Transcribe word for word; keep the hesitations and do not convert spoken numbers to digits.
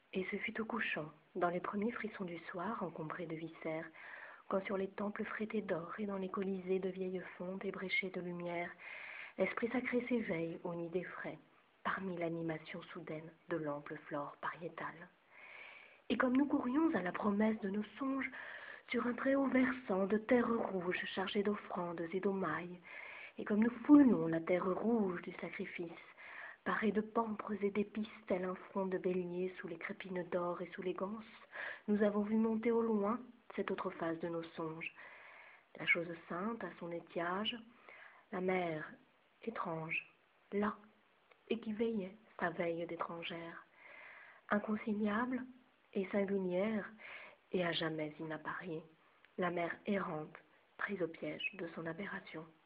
Et ce fut au couchant, dans les premiers frissons du soir, encombrés de viscères, quand sur les temples frétés d'or et dans les colisées de vieilles fontes ébréchées de lumière, l'esprit sacré s'éveille au nid des frais, parmi l'animation soudaine de l'ample flore pariétale. Et comme nous courions à la promesse de nos songes, sur un très haut versant de terre rouge chargée d'offrandes et d'omailles, et comme nous foulions la terre rouge du sacrifice, parée de pampres et d'épices tel un front de bélier sous les crépines d'or et sous les ganses, nous avons vu monter au loin cette autre phase de nos songes, la chose sainte à son étiage, la mer étrange, là, et qui veillait sa veille d'étrangère, inconsignable et singulière, et à jamais inappariée, la mer errante, prise au piège de son aberration.